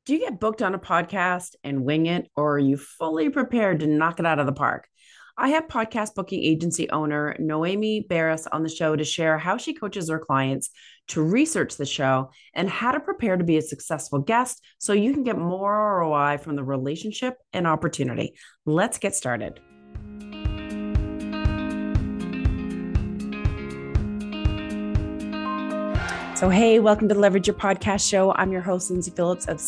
Do you get booked on a podcast and wing it, or are you fully prepared to knock it out of the park? I have podcast booking agency owner Noemi Barris on the show to share how she coaches her clients to research the show and how to prepare to be a successful guest so you can get more ROI from the relationship and opportunity. Let's get started. So, hey, welcome to the Leverage Your Podcast show. I'm your host, Lindsay Phillips of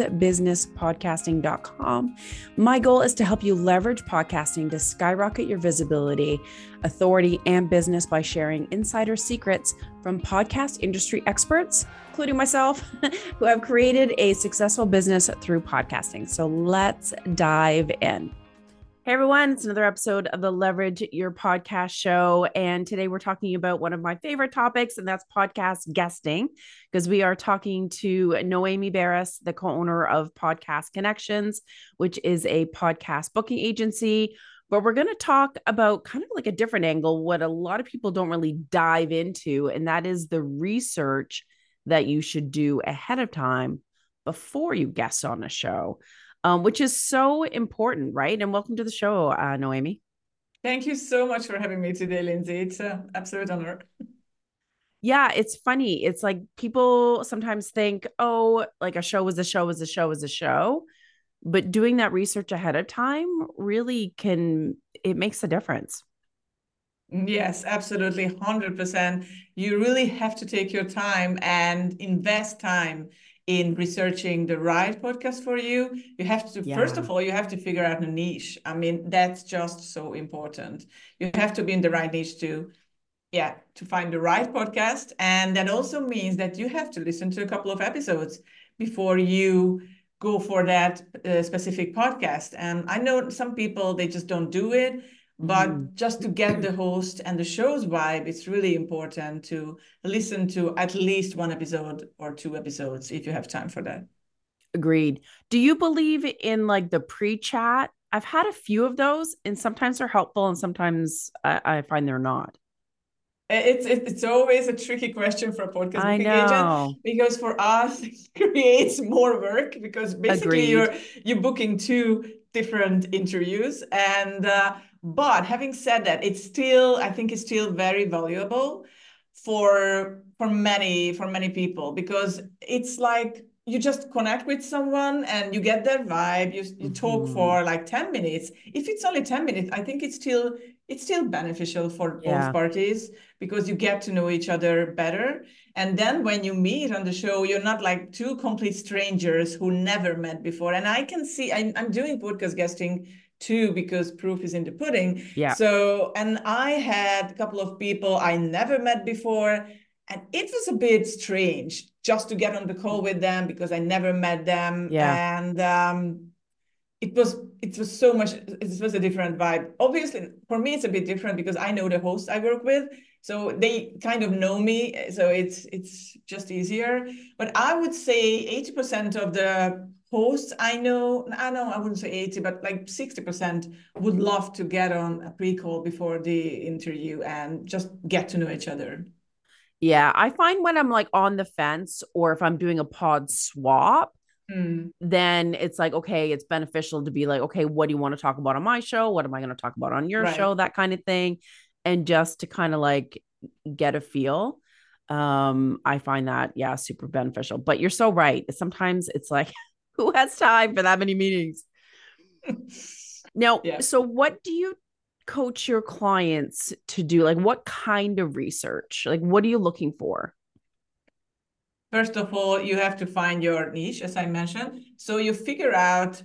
smoothbusinesspodcasting.com. My goal is to help you leverage podcasting to skyrocket your visibility, authority, and business by sharing insider secrets from podcast industry experts, including myself, who have created a successful business through podcasting. So let's dive in. Hey everyone, it's another episode of the Leverage Your Podcast show. And today we're talking about one of my favorite topics, and that's podcast guesting, because we are talking to Noemi Barris, the co-owner of Podcast Connections, which is a podcast booking agency. But we're going to talk about kind of like a different angle, what a lot of people don't really dive into, and that is the research that you should do ahead of time before you guest on a show. Which is so important, right? And welcome to the show, Noemi. Thank you so much for having me today, Lindsay. It's an absolute honor. Yeah, it's funny. It's like people sometimes think, oh, like a show is a show is a show is a show. But doing that research ahead of time really it makes a difference. Yes, absolutely, 100%. You really have to take your time and invest time in researching the right podcast for you. You have to, first Yeah. of all, you have to figure out a niche. I mean, that's just so important. You have to be in the right niche to find the right podcast. And that also means that you have to listen to a couple of episodes before you go for that specific podcast. And I know some people, they just don't do it. But just to get the host and the show's vibe, it's really important to listen to at least one episode or two episodes if you have time for that. Agreed. Do you believe in like the pre-chat? I've had a few of those, and sometimes they're helpful and sometimes I find they're not. It's always a tricky question for a podcast I booking agent know. because for us it creates more work because basically Agreed. you're booking two different interviews and but having said that, I think it's still very valuable for many people because it's like you just connect with someone and you get their vibe. You talk Mhm. for like 10 minutes. If it's only 10 minutes, I think it's still beneficial for both Yeah. parties because you get to know each other better. And then when you meet on the show, you're not like two complete strangers who never met before. And I can see I'm doing podcast guesting too because proof is in the pudding. Yeah. So, and I had a couple of people I never met before. And it was a bit strange just to get on the call with them because I never met them. Yeah. And it was so much, it was a different vibe. Obviously for me it's a bit different because I know the hosts I work with, so they kind of know me, so it's just easier. But I would say 80% of the hosts I wouldn't say 80, but like 60% would love to get on a pre-call before the interview and just get to know each other. Yeah. I find when I'm like on the fence or if I'm doing a pod swap, Mm, then it's like, okay, it's beneficial to be like, okay, what do you want to talk about on my show? What am I going to talk about on your right. show? That kind of thing. And just to kind of like get a feel. I find that, yeah, super beneficial. But you're so right. Sometimes it's like, who has time for that many meetings? Now, Yeah. so what do you coach your clients to do? Like, what kind of research? Like, what are you looking for? First of all, you have to find your niche, as I mentioned. So you figure out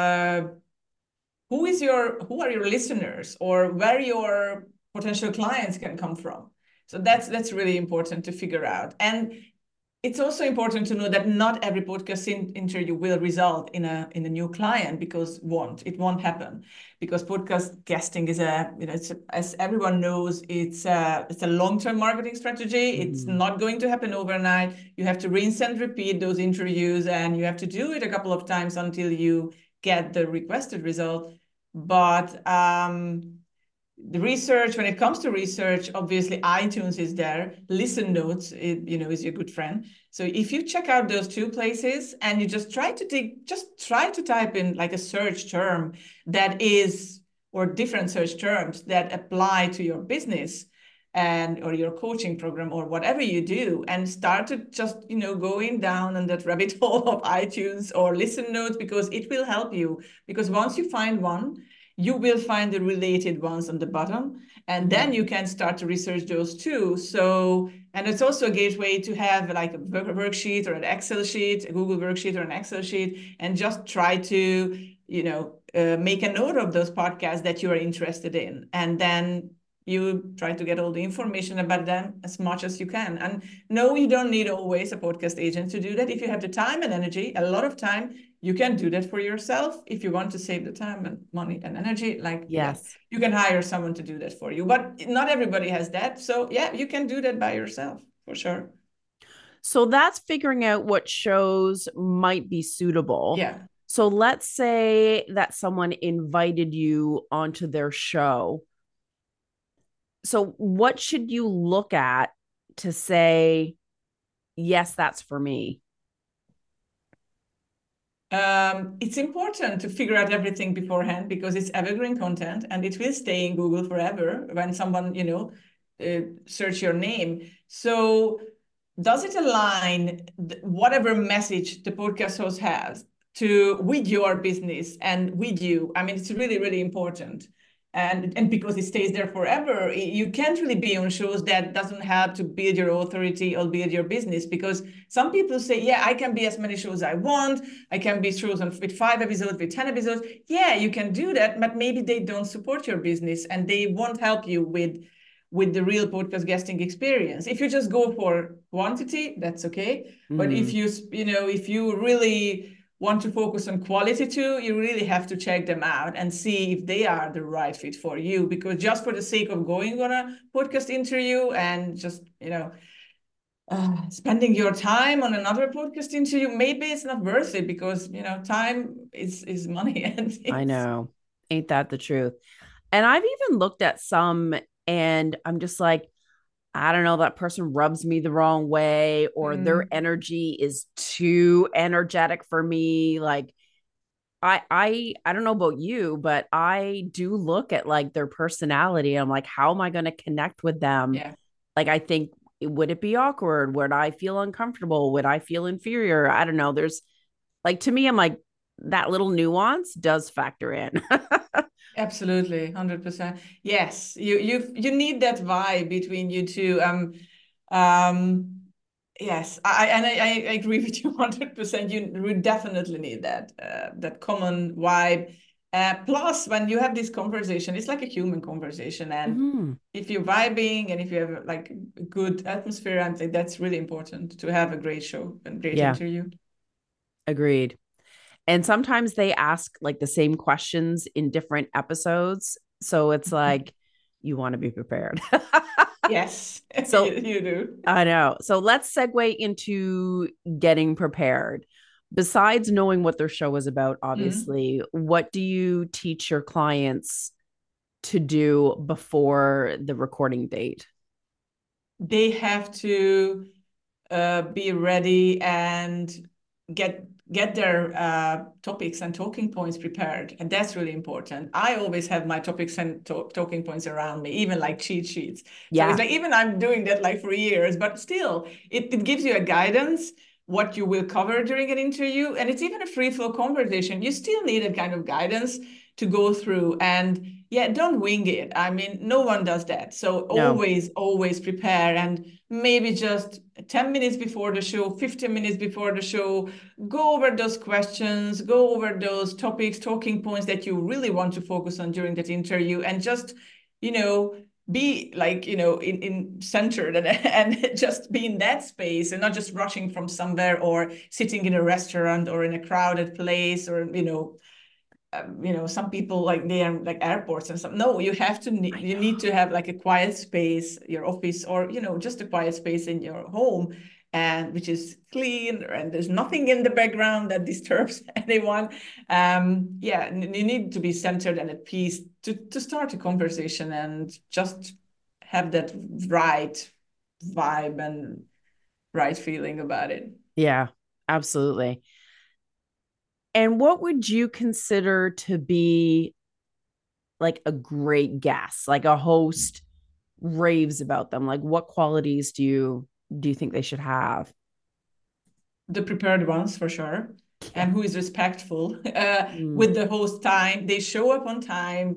who are your listeners or where your potential clients can come from. So that's really important to figure out. And it's also important to know that not every podcast interview will result in a new client because it won't happen because podcast guesting is as everyone knows, it's a long-term marketing strategy. It's Mhm. not going to happen overnight. You have to rinse and repeat those interviews, and you have to do it a couple of times until you get the requested result. But the research, when it comes to research, obviously iTunes is there. Listen Notes, is your good friend. So if you check out those two places and you just try to type in like a search term that is, or different search terms that apply to your business and or your coaching program or whatever you do, and start to just going down on that rabbit hole of iTunes or Listen Notes, because it will help you. Because once you find one, you will find the related ones on the bottom, and then you can start to research those too. So, and it's also a gateway to have like a worksheet or an Excel sheet, a Google worksheet or an Excel sheet, and just try to make a note of those podcasts that you are interested in, and then you try to get all the information about them as much as you can. And no, you don't need always a podcast agent to do that. If you have the time and energy, a lot of time, you can do that for yourself. If you want to save the time and money and energy, you can hire someone to do that for you. But not everybody has that. So yeah, you can do that by yourself for sure. So that's figuring out what shows might be suitable. Yeah. So let's say that someone invited you onto their show. So what should you look at to say, yes, that's for me? It's important to figure out everything beforehand, because it's evergreen content and it will stay in Google forever when someone, search your name. So does it align whatever message the podcast host has with your business and with you? I mean, it's really, really important. And because it stays there forever, you can't really be on shows that doesn't help to build your authority or build your business. Because some people say, yeah, I can be as many shows I want. I can be shows with 5 episodes, with 10 episodes. Yeah, you can do that, but maybe they don't support your business and they won't help you with the real podcast guesting experience. If you just go for quantity, that's okay. But if you really want to focus on quality too, you really have to check them out and see if they are the right fit for you. Because just for the sake of going on a podcast interview and just, spending your time on another podcast interview, maybe it's not worth it, because, time is money. And I know. Ain't that the truth? And I've even looked at some and I'm just like, I don't know, that person rubs me the wrong way, or their energy is too energetic for me. Like I don't know about you, but I do look at like their personality. I'm like, how am I going to connect with them? Yeah. Like, I think, would it be awkward? Would I feel uncomfortable? Would I feel inferior? I don't know. There's like, to me, I'm like, that little nuance does factor in. Absolutely, 100%. Yes, you need that vibe between you two. Yes, I agree with you 100%. You definitely need that common vibe. Plus, when you have this conversation, it's like a human conversation, and if you're vibing and if you have like a good atmosphere, I think that's really important to have a great show and great interview. Agreed. And sometimes they ask like the same questions in different episodes. So it's like, you want to be prepared. Yes, so you do. I know. So let's segue into getting prepared. Besides knowing what their show is about, obviously, what do you teach your clients to do before the recording date? They have to be ready and get their topics and talking points prepared, and that's really important. I always have my topics and talking points around me, even like cheat sheets. So it's like, even I'm doing that like for years, but still it gives you a guidance what you will cover during an interview, and it's even a free flow conversation. You still need a kind of guidance to go through, and don't wing it. I mean, no one does that. So always prepare, and maybe just 10 minutes before the show, 15 minutes before the show, go over those questions, go over those topics, talking points that you really want to focus on during that interview, and just, be like, in centered and just be in that space, and not just rushing from somewhere or sitting in a restaurant or in a crowded place, or, some people like they are like airports and stuff. No, you need to have like a quiet space, your office, or, just a quiet space in your home, and which is clean and there's nothing in the background that disturbs anyone. Yeah, you need to be centered and at peace to start a conversation and just have that right vibe and right feeling about it. Yeah, absolutely. And what would you consider to be like a great guest, like a host raves about them? Like what qualities do you think they should have? The prepared ones for sure, Yeah. and who is respectful Mm. with the host time. They show up on time.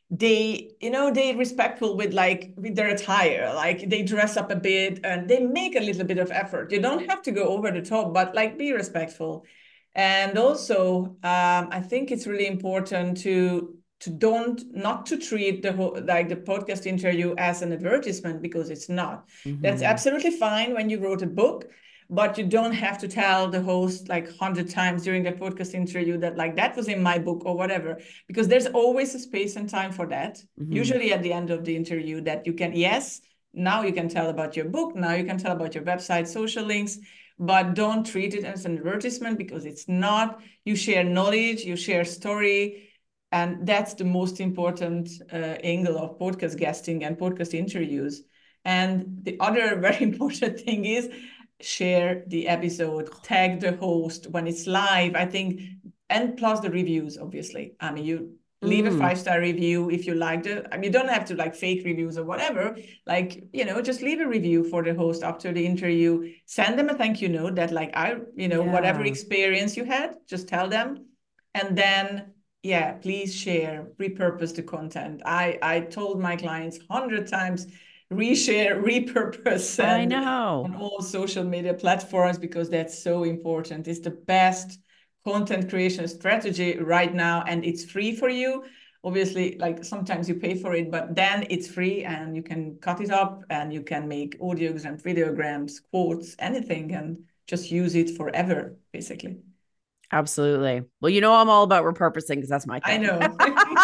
They respectful with like with their attire, like they dress up a bit and they make a little bit of effort. You don't have to go over the top, but like be respectful. And also I think it's really important to don't not to treat like the podcast interview as an advertisement, because it's not. That's Mhm. absolutely fine when you wrote a book, but you don't have to tell the host like 100 times during the podcast interview that like that was in my book or whatever, because there's always a space and time for that. Mhm. Usually at the end of the interview that you can, yes, now you can tell about your book, now you can tell about your website, social links, but don't treat it as an advertisement, because it's not. You share knowledge, you share story, and that's the most important angle of podcast guesting and podcast interviews. And the other very important thing is share the episode, tag the host when it's live, I think, and plus the reviews, obviously. I mean, you leave a Mm. 5-star review if you liked it. I mean, you don't have to like fake reviews or whatever. Like, just leave a review for the host after the interview. Send them a thank you note that like, whatever Yeah. experience you had, just tell them. And then, yeah, please share, repurpose the content. I told my clients 100 times, reshare, repurpose, I and know. on all social media platforms, because that's so important. It's the best content creation strategy right now, and it's free for you. Obviously, like sometimes you pay for it, but then it's free and you can cut it up and you can make audiograms, videograms, quotes, anything, and just use it forever, basically. Absolutely. Well, I'm all about repurposing because that's my I thing. know.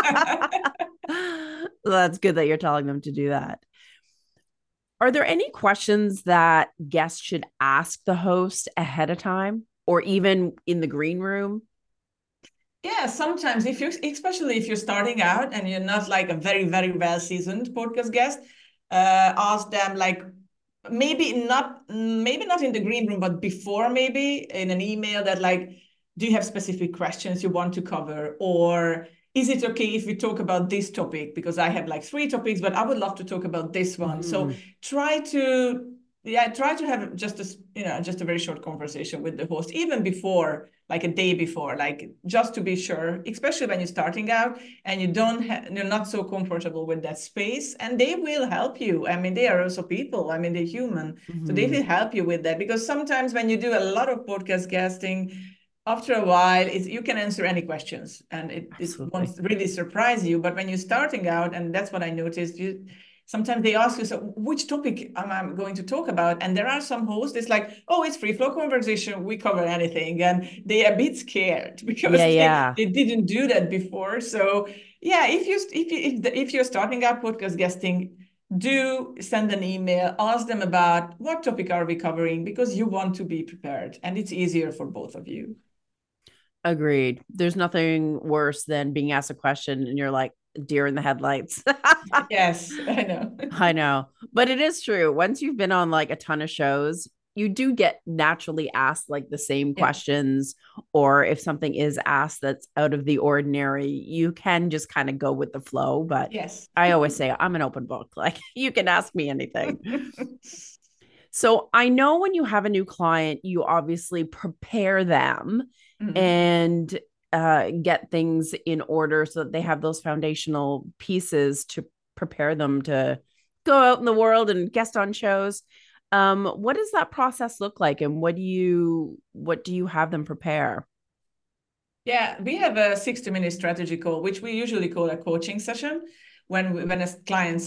That's good that you're telling them to do that. Are there any questions that guests should ask the host ahead of time or even in the green room? Yeah, sometimes especially if you're starting out and you're not like a very, very well seasoned podcast guest, ask them like maybe not in the green room, but before, maybe in an email, that like, do you have specific questions you want to cover? Or is it okay if we talk about this topic? Because I have like 3 topics, but I would love to talk about this one. So Mhm. try to, yeah, try to have just a very short conversation with the host, even before, like a day before, like just to be sure, especially when you're starting out and you're not so comfortable with that space. And they will help you. I mean, they are also people. I mean, they're human. So they Mhm. will help you with that, because sometimes when you do a lot of podcast guesting, after a while, you can answer any questions and it won't Absolutely. really surprise you. But when you're starting out, and that's what I noticed, sometimes they ask you, so which topic am I going to talk about? And there are some hosts, it's like, oh, it's free flow conversation, we cover anything. And they are a bit scared because Yeah, they, yeah. they didn't do that before. So yeah, if you're starting out podcast guesting, do send an email, ask them about what topic are we covering, because you want to be prepared and it's easier for both of you. Agreed. There's nothing worse than being asked a question and you're like deer in the headlights. Yes, I know. I know. But it is true. Once you've been on like a ton of shows, you do get naturally asked like the same Yeah. questions. Or if something is asked that's out of the ordinary, you can just kind of go with the flow. But Yes. I always say I'm an open book. Like you can ask me anything. So I know when you have a new client, you obviously prepare them Mhm. and get things in order so that they have those foundational pieces to prepare them to go out in the world and guest on shows. What does that process look like, and what do you have them prepare? Yeah, we have a 60-minute strategy call, which we usually call a coaching session when a client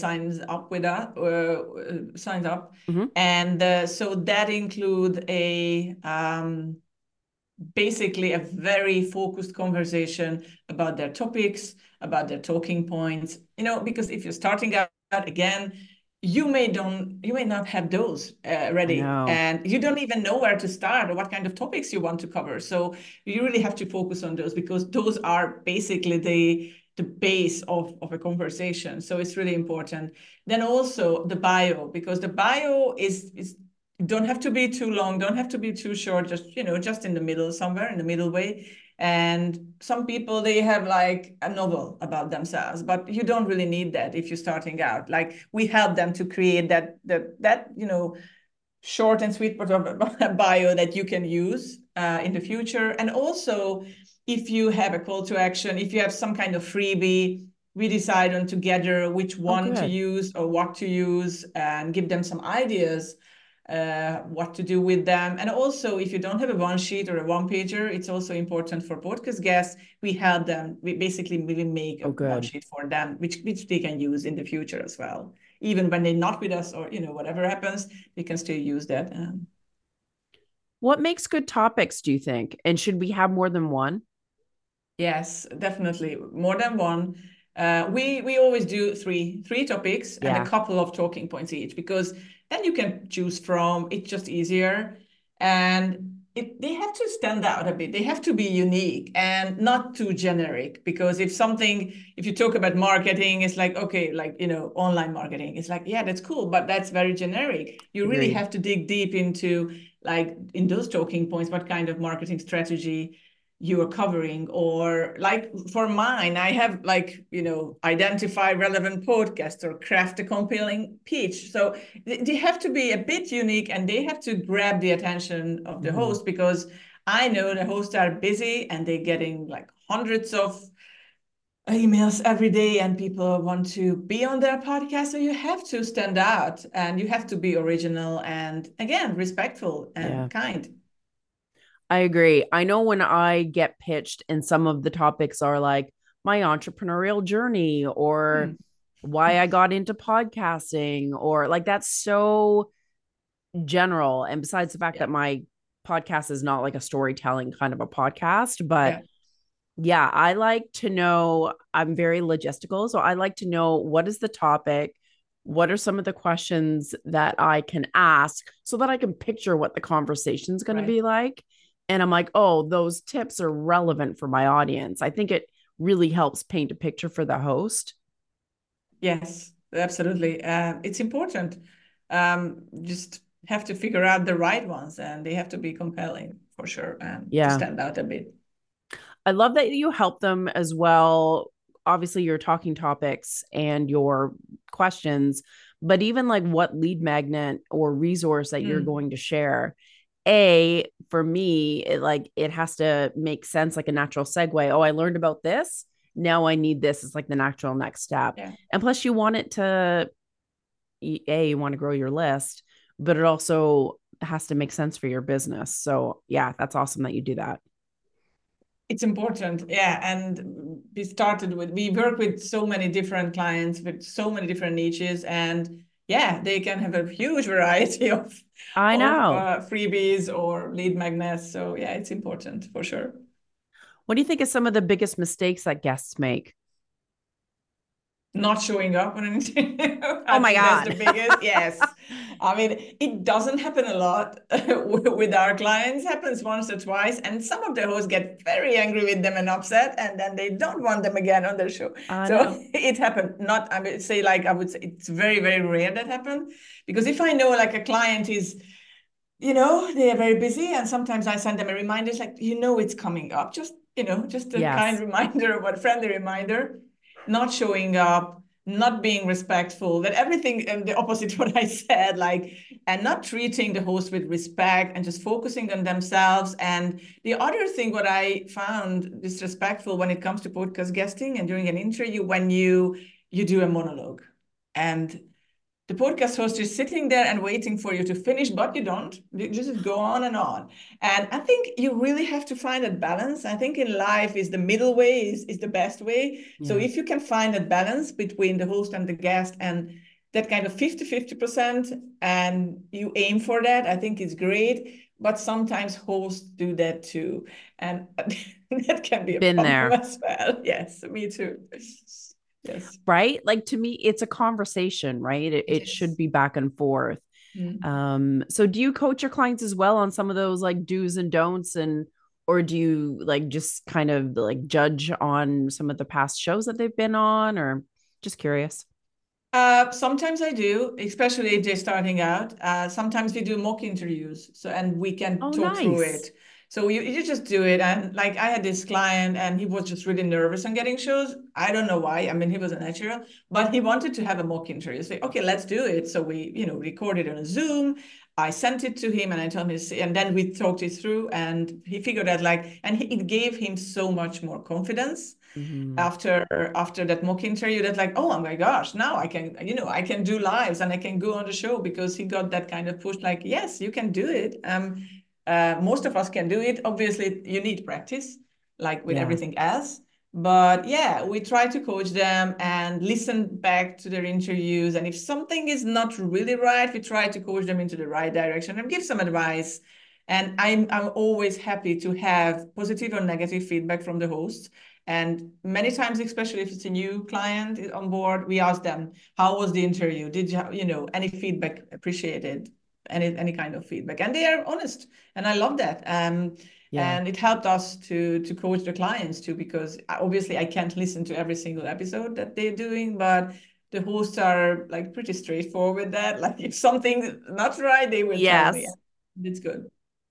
signs up, Mhm. and so that include a basically a very focused conversation about their topics, about their talking points. Because if you're starting out again, you may not have those I ready, know. and you don't even know where to start or what kind of topics you want to cover. So you really have to focus on those, because those are basically the base of a conversation. So it's really important. Then also the bio, because the bio is don't have to be too long, don't have to be too short, just just in the middle, somewhere in the middle way. And some people, they have like a novel about themselves, but you don't really need that if you're starting out. Like, we help them to create that short and sweet part of a bio that you can use in the future. And also, if you have a call to action, if you have some kind of freebie, we decide on together which Oh, one to good. use or what to use, and give them some ideas what to do with them. And also, if you don't have a one sheet or a one pager, it's also important for podcast guests. We help them. We make a Oh, one good. sheet for them, which they can use in the future as well. Even when they're not with us, or whatever happens, they can still use that. What makes good topics, do you think? And should we have more than one? Yes, definitely more than one. We always do three topics and a Yeah, couple of talking points each, because then you can choose from. It's just easier, and they have to stand out a bit. They have to be unique and not too generic. Because if you talk about marketing, it's like, okay, like online marketing. It's like, yeah, that's cool, but that's very generic. You really agreed. have to dig deep into, like, in those talking points, what kind of marketing strategy you are covering. Or like for mine, I have, like, identify relevant podcast or craft a compelling pitch. So they have to be a bit unique, and they have to grab the attention of the Mhm. host, because I know the hosts are busy and they're getting like hundreds of emails every day, and people want to be on their podcast. So you have to stand out, and you have to be original, and again, respectful Yeah, and kind. I agree. I know when I get pitched, and some of the topics are like my entrepreneurial journey or Hmm. why I got into podcasting, or like that's so general. And besides the fact Yeah. that my podcast is not like a storytelling kind of a podcast, but Yeah. yeah, I like to know, I'm very logistical. So I like to know what is the topic? What are some of the questions that I can ask so that I can picture what the conversation is going to Right. be like? And I'm like, oh, those tips are relevant for my audience. I think it really helps paint a picture for the host. Yes, absolutely. It's important. Just have to figure out the right ones, and they have to be compelling for sure, and to Yeah. stand out a bit. I love that you help them as well. Obviously, your talking topics and your questions, but even like what lead magnet or resource that you're Mm, going to share. A, for me, it has to make sense, like a natural segue. Oh, I learned about this. Now I need this. It's like the natural next step. yeah, And plus, you want it to, you want to grow your list, but it also has to make sense for your business. So, yeah, that's awesome that you do that. it's important. Yeah, and we work with so many different clients with so many different niches, and yeah, they can have a huge variety of I know. freebies or lead magnets. So yeah, it's important for sure. What do you think is some of the biggest mistakes that guests make? Not showing up on anything. Oh I my think that's the God. biggest. Yes. I mean, it doesn't happen a lot with our clients. It happens once or twice. And some of the hosts get very angry with them and upset, and then they don't want them again on their show. I So know. it happened. Not, I would say it's very, very rare that happen. Because if I know, like, a client is, they are very busy, and sometimes I send them a reminder. It's like, it's coming up. Just a kind Yes. reminder, or a friendly reminder. Not showing up, not being respectful, that everything and the opposite of what I said, like, and not treating the host with respect, and just focusing on themselves. And the other thing, what I found disrespectful when it comes to podcast guesting and during an interview, when you do a monologue, and the podcast host is sitting there and waiting for you to finish, but you don't. You just go on and on. And I think you really have to find that balance. I think in life is the middle way is the best way. So Yeah. if you can find that balance between the host and the guest, and that kind of 50-50%, and you aim for that, I think it's great. But sometimes hosts do that too. And that can be a Been problem there. as well. Yes, me too. Yes, right? Like to me, it's a conversation, right? It, it it should is. be back and forth. Mm. So do you coach your clients as well on some of those like do's and don'ts, and or do you like just kind of like judge on some of the past shows that they've been on, or just curious? Sometimes I do, especially if they're starting out. Sometimes we do mock interviews, so and we can Oh, talk through nice. it. So you just do it, and like I had this client, and he was just really nervous on getting shows. I don't know why. I mean, he was a natural, but he wanted to have a mock interview. So okay, let's do it. So we, recorded on a Zoom. I sent it to him, and I told him, and then we talked it through, and he figured out like, and it gave him so much more confidence Mm-hmm. after that mock interview, that like, oh my gosh, now I can, I can do lives and I can go on the show, because he got that kind of push like, yes, you can do it. Most of us can do it. Obviously you need practice like with Yeah. everything else, but yeah, we try to coach them and listen back to their interviews, and if something is not really right, we try to coach them into the right direction and give some advice. And I'm always happy to have positive or negative feedback from the hosts. And many times, especially if it's a new client on board, we ask them, how was the interview? Did you have, any feedback appreciated? Any kind of feedback? And they are honest. And I love that. Yeah. And it helped us to coach the clients too, because obviously I can't listen to every single episode that they're doing, but the hosts are like pretty straightforward with that. Like if something's not right, they will tell me. Yes. It's good.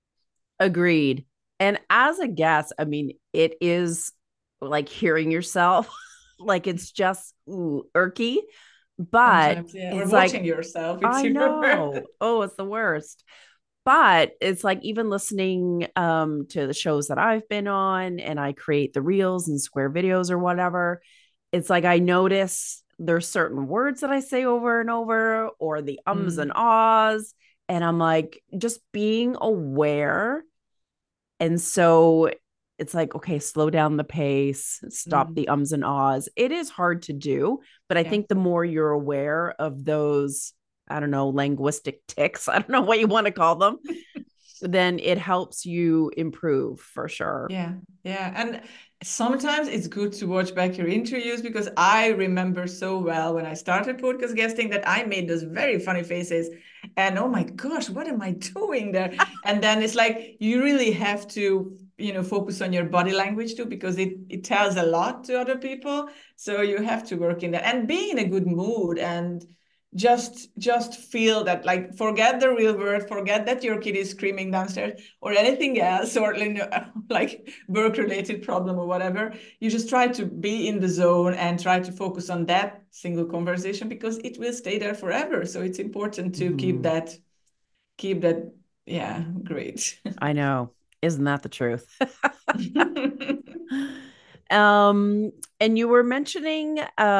Agreed. And as a guest, I mean, it is like hearing yourself, like it's just irky, but Sometimes, yeah. Or it's like, watching yourself. It's I your know. Oh, it's the worst. But it's like even listening to the shows that I've been on, and I create the reels and square videos or whatever, it's like I notice there's certain words that I say over and over, or the ums and Mm. ahs, and I'm like just being aware. And so it's like, okay, slow down the pace, stop Mm. the ums and ahs. It is hard to do, but I Yeah. think the more you're aware of those, I don't know, linguistic ticks, I don't know what you want to call them, then it helps you improve for sure. Yeah. Yeah. And sometimes it's good to watch back your interviews, because I remember so well when I started podcast guesting that I made those very funny faces. And oh my gosh, what am I doing there? And then it's like you really have to, focus on your body language too, because it tells a lot to other people. So you have to work in that and be in a good mood, and just feel that, like, forget the real world, forget that your kid is screaming downstairs or anything else, or like work related problem or whatever. You just try to be in the zone and try to focus on that single conversation, because it will stay there forever. So it's important to Mhm. keep that. Yeah, great. I know. Isn't that the truth? um, and you were mentioning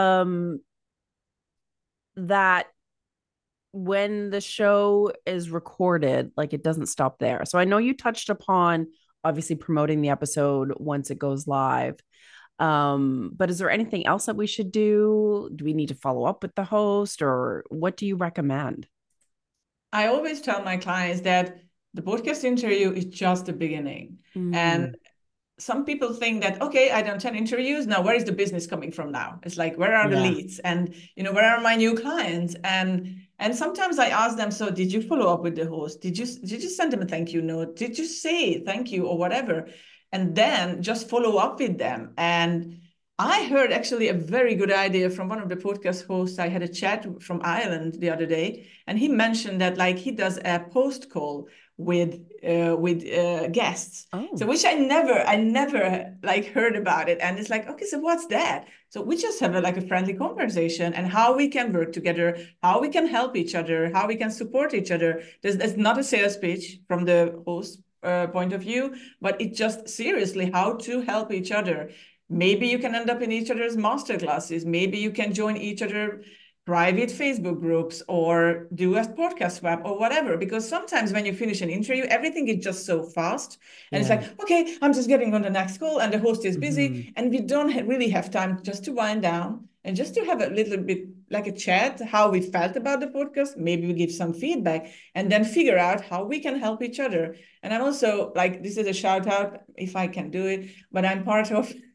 that when the show is recorded, like it doesn't stop there. So I know you touched upon obviously promoting the episode once it goes live. But is there anything else that we should do? Do we need to follow up with the host, or what do you recommend? I always tell my clients that the podcast interview is just the beginning. And Mm. some people think that, okay, I done 10 interviews. Now, where is the business coming from now? It's like, where are the Yeah. leads? And, where are my new clients? And sometimes I ask them, so did you follow up with the host? Did you send them a thank you note? Did you say thank you or whatever? And then just follow up with them. And I heard actually a very good idea from one of the podcast hosts. I had a chat from Ireland the other day, and he mentioned that like he does a post call with guests. So Oh. which I never like heard about it, and it's like, okay, so what's that? So we just have like a friendly conversation, and how we can work together, how we can help each other, how we can support each other. There's not a sales pitch from the host point of view, but it's just seriously how to help each other. Maybe you can end up in each other's master classes. Maybe you can join each other private Facebook groups or do a podcast swap or whatever. Because sometimes when you finish an interview, everything is just so fast. And it's Yeah. like, okay, I'm just getting on the next call and the host is Hmm. busy. And we don't really have time just to wind down and just to have a little bit like a chat, how we felt about the podcast. Maybe we give some feedback and then figure out how we can help each other. And I'm also like, this is a shout out if I can do it, but I'm part of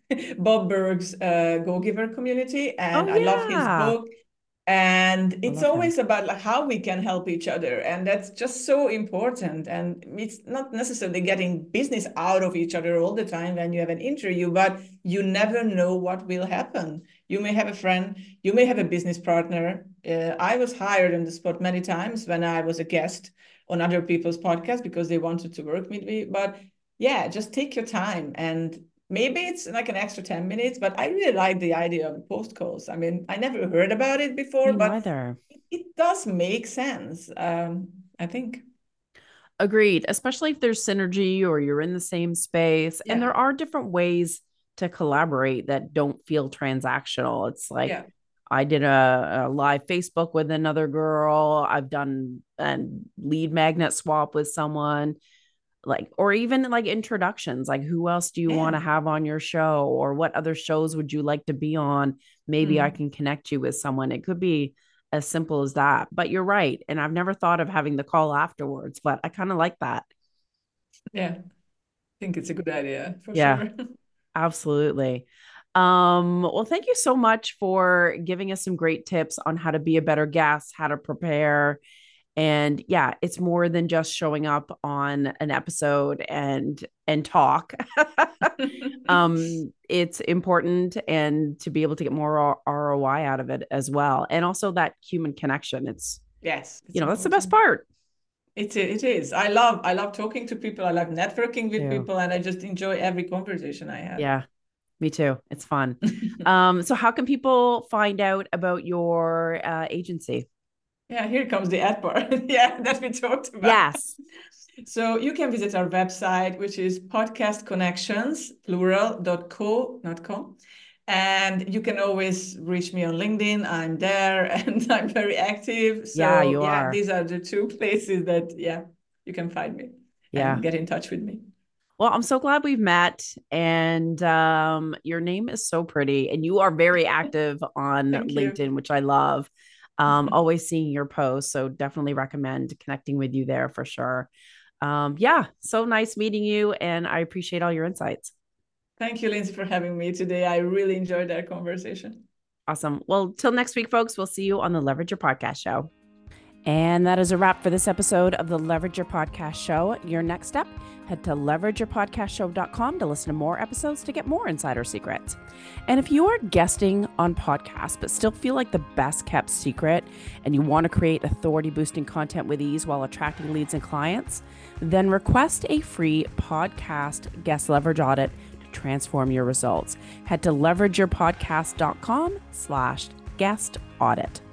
Bob Burg's Go Giver community, and I love his yeah. book. And I it's love him. always about like how we can help each other, and that's just so important. And it's not necessarily getting business out of each other all the time when you have an interview, but you never know what will happen. You may have a friend, you may have a business partner. I was hired on the spot many times when I was a guest on other people's podcasts because they wanted to work with me. But yeah, just take your time, and maybe it's like an extra 10 minutes, but I really like the idea of post calls. I mean, I never heard about it before, Me but neither. it does make sense, I think. Agreed, especially if there's synergy or you're in the same space. And Yeah. there are different ways to collaborate that don't feel transactional. It's like Yeah. I did a live Facebook with another girl. I've done a lead magnet swap with someone, like, or even like introductions, like who else do you want Yeah. to have on your show, or what other shows would you like to be on? Maybe I Mm. can connect you with someone. It could be as simple as that. But you're right. And I've never thought of having the call afterwards, but I kind of like that. Yeah. I think it's a good idea for Yeah, sure. absolutely. Well, thank you so much for giving us some great tips on how to be a better guest, how to prepare. And yeah, it's more than just showing up on an episode and talk. It's important, and to be able to get more ROI out of it as well. And also that human connection. It's, Yes, it's that's the best important. part. It is. I love talking to people. I love networking with Too. people, and I just enjoy every conversation I have. Yeah, me too. It's fun. So how can people find out about your agency? Yeah, here comes the ad part. Yeah, that we talked about. Yes. So you can visit our website, which is podcastconnections, plural.co.com. And you can always reach me on LinkedIn. I'm there and I'm very active. Yeah, So you yeah, are. these are the two places that, yeah, you can find me Yeah. and get in touch with me. Well, I'm so glad we've met. And your name is so pretty. And you are very active on Thank you. LinkedIn, which I love. Always seeing your posts. So definitely recommend connecting with you there for sure. Yeah, so nice meeting you. And I appreciate all your insights. Thank you, Lindsay, for having me today. I really enjoyed our conversation. Awesome. Well, till next week, folks, we'll see you on the Leverage Your Podcast show. And that is a wrap for this episode of the Leverage Your Podcast show. Your next step, head to leverageyourpodcastshow.com to listen to more episodes to get more insider secrets. And if you are guesting on podcasts but still feel like the best kept secret and you want to create authority boosting content with ease while attracting leads and clients, then request a free podcast guest leverage audit to transform your results. Head to leverageyourpodcast.com/guest audit.